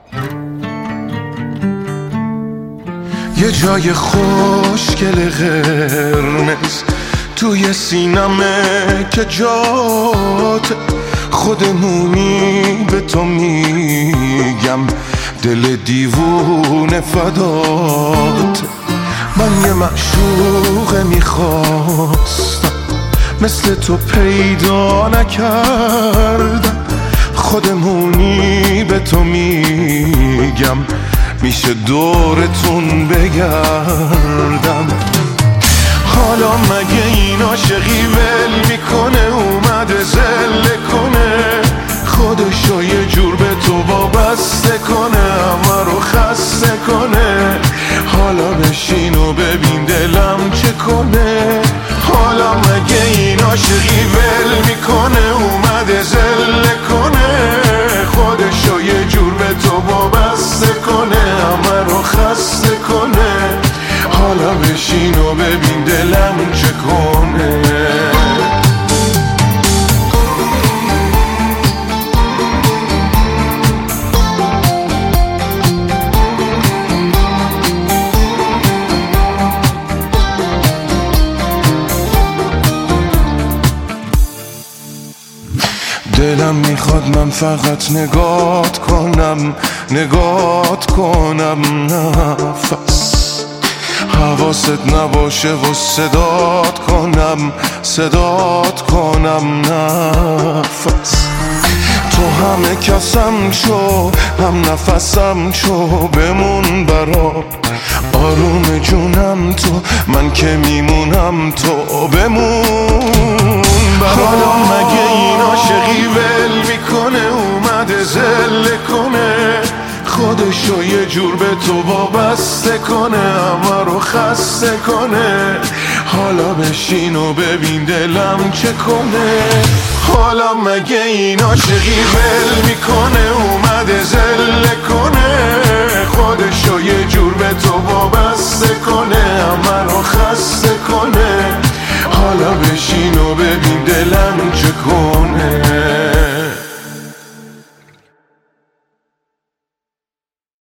یه جای خوشگل قرمز توی سینمه که جات خودمونی، به تو میگم دل دیوونه فدات. من یه معشوق میخواستم مثل تو پیدا نکردم، خودمونی به تو میگم میشه دورتون بگردم. حالا مگه این عاشقی ول میکنه اومده زله کنه، خودشو یه جور به تو وابسته کنه، همه رو خسته کنه. حالا بشین و ببین دلم چه کنه. حالا مگه این عاشقی ول میکنه اومده زله کنه، خودشو یه جور به تو وابسته کنه، همه رو خسته کنه. حالا بشین و ببین دلم چه کنه. دلم میخواد من فقط نگات کنم نفس، حواست نباشه و صدات کنم نفس. تو همه کسم شو، هم نفسم شو، بمون برام آروم جونم تو، من که میمونم تو بمون برام. حالا مگه این عاشقی ول میکنه اومده زله کنه، خودشو یه جور به تو وابسته کنه، همه رو خسته کنه. حالا بشین و ببین دلم چه کنه. حالا مگه این عاشقی ول میکنه اومده زله کنه، خودشو یه جور به تو وابسته کنه، همه رو خسته کنه. حالا بشین و ببین دلم چه کنه.